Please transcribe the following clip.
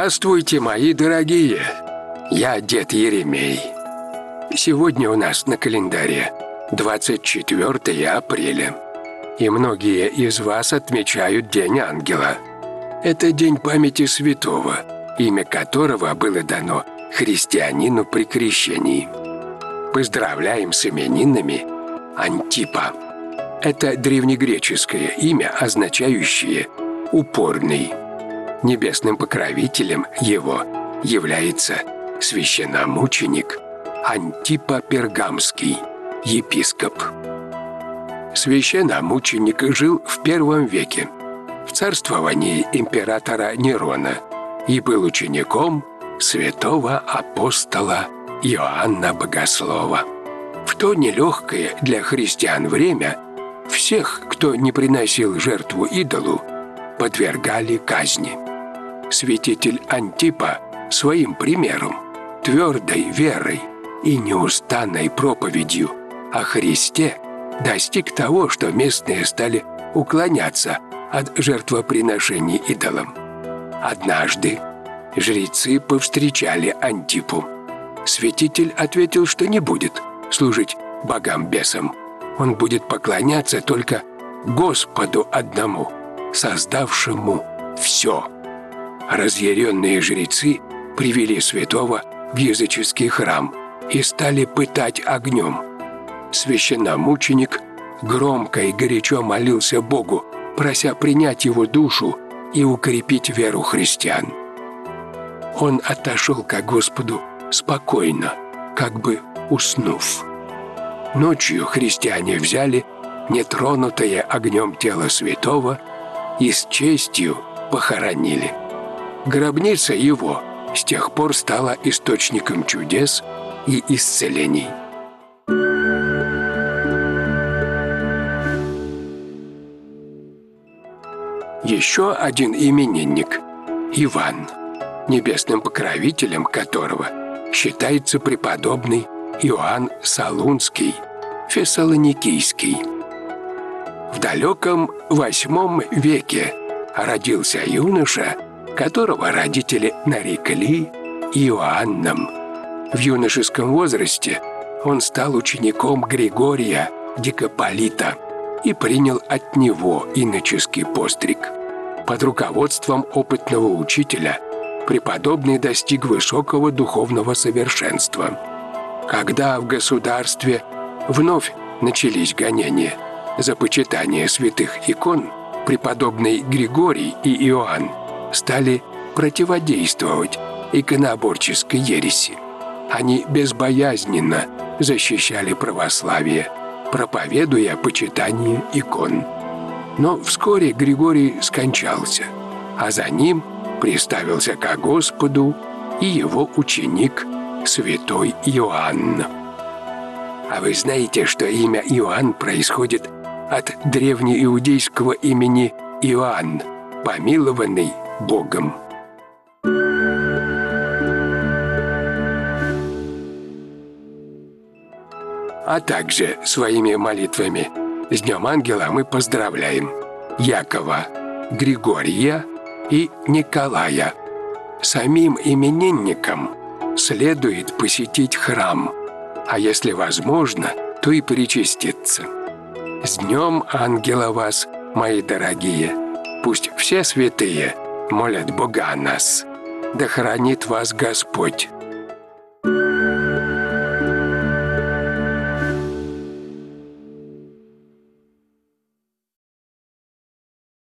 Здравствуйте, мои дорогие! Я дед Еремей. Сегодня у нас на календаре 24 апреля. И многие из вас отмечают День Ангела. Это день памяти святого, имя которого было дано христианину при крещении. Поздравляем с именинами Антипа. Это древнегреческое имя, означающее «упорный». Небесным покровителем его является священномученик Антипа Пергамский, епископ. Священномученик жил в I веке в царствовании императора Нерона и был учеником святого апостола Иоанна Богослова. В то нелегкое для христиан время всех, кто не приносил жертву идолу, подвергали казни. Святитель Антипа своим примером, твердой верой и неустанной проповедью о Христе достиг того, что местные стали уклоняться от жертвоприношений идолам. Однажды жрецы повстречали Антипу. Святитель ответил, что не будет служить богам-бесам. Он будет поклоняться только Господу одному, создавшему все. Разъяренные жрецы привели святого в языческий храм и стали пытать огнем. Священномученик громко и горячо молился Богу, прося принять его душу и укрепить веру христиан. Он отошел ко Господу спокойно, как бы уснув. Ночью христиане взяли нетронутое огнем тело святого и с честью похоронили. Гробница его с тех пор стала источником чудес и исцелений. Еще один именинник – Иван, небесным покровителем которого считается преподобный Иоанн Салунский, Фессалоникийский. В далеком VIII веке родился юноша, которого родители нарекли Иоанном. В юношеском возрасте он стал учеником Григория Дикополита и принял от него иноческий постриг. Под руководством опытного учителя преподобный достиг высокого духовного совершенства. Когда в государстве вновь начались гонения за почитание святых икон, преподобный Григорий и Иоанн стали противодействовать иконоборческой ереси. Они безбоязненно защищали православие, проповедуя почитание икон. Но вскоре Григорий скончался, а за ним приставился ко Господу и его ученик святой Иоанн. А вы знаете, что имя Иоанн происходит от древнеиудейского имени Иоанн, помилованный Богом. А также своими молитвами с Днем Ангела мы поздравляем Якова, Григория и Николая. Самим именинникам следует посетить храм, а если возможно, то и причаститься. С Днем Ангела вас, мои дорогие! Пусть все святые молят Бога о нас. Да хранит вас Господь